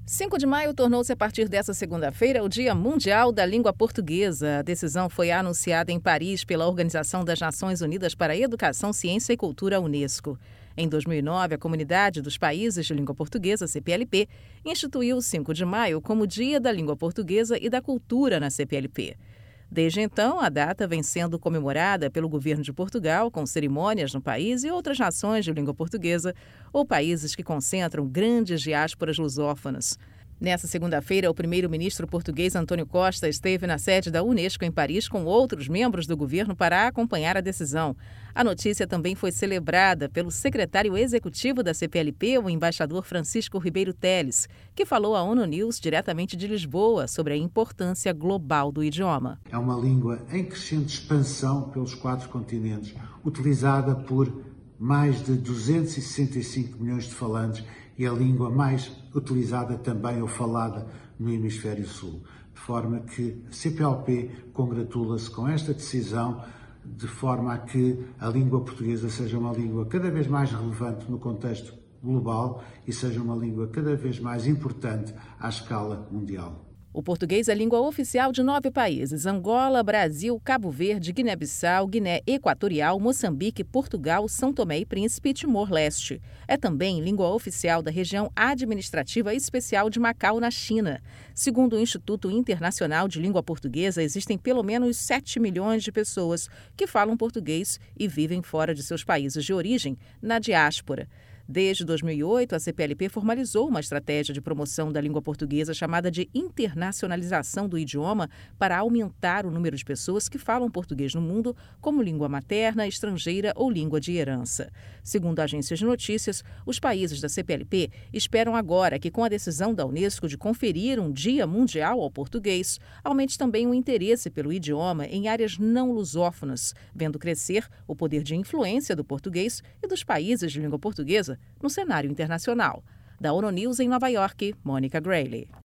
5 de maio tornou-se a partir desta segunda-feira o Dia Mundial da Língua Portuguesa. A decisão foi anunciada em Paris pela Organização das Nações Unidas para a Educação, Ciência e Cultura, UNESCO. Em 2009, a Comunidade dos Países de Língua Portuguesa, CPLP, instituiu o 5 de maio como Dia da Língua Portuguesa e da Cultura na CPLP. Desde então, a data vem sendo comemorada pelo governo de Portugal, com cerimônias no país e outras nações de língua portuguesa ou países que concentram grandes diásporas lusófonas. Nessa segunda-feira, o primeiro-ministro português António Costa esteve na sede da Unesco em Paris com outros membros do governo para acompanhar a decisão. A notícia também foi celebrada pelo secretário executivo da CPLP, o embaixador Francisco Ribeiro Teles, que falou à ONU News diretamente de Lisboa sobre a importância global do idioma. É uma língua em crescente expansão pelos 4 continentes, utilizada por mais de 265 milhões de falantes e a língua mais utilizada também ou falada no Hemisfério Sul. De forma que a CPLP congratula-se com esta decisão, de forma a que a língua portuguesa seja uma língua cada vez mais relevante no contexto global e seja uma língua cada vez mais importante à escala mundial. O português é língua oficial de 9 países: Angola, Brasil, Cabo Verde, Guiné-Bissau, Guiné Equatorial, Moçambique, Portugal, São Tomé e Príncipe e Timor-Leste. É também língua oficial da região administrativa especial de Macau, na China. Segundo o Instituto Internacional de Língua Portuguesa, existem pelo menos 7 milhões de pessoas que falam português e vivem fora de seus países de origem, na diáspora. Desde 2008, a CPLP formalizou uma estratégia de promoção da língua portuguesa chamada de internacionalização do idioma para aumentar o número de pessoas que falam português no mundo como língua materna, estrangeira ou língua de herança. Segundo agências de notícias, os países da CPLP esperam agora que, com a decisão da Unesco de conferir um Dia Mundial ao português, aumente também o interesse pelo idioma em áreas não lusófonas, vendo crescer o poder de influência do português e dos países de língua portuguesa no cenário internacional. Da ONU News em Nova York, Mônica Grayle.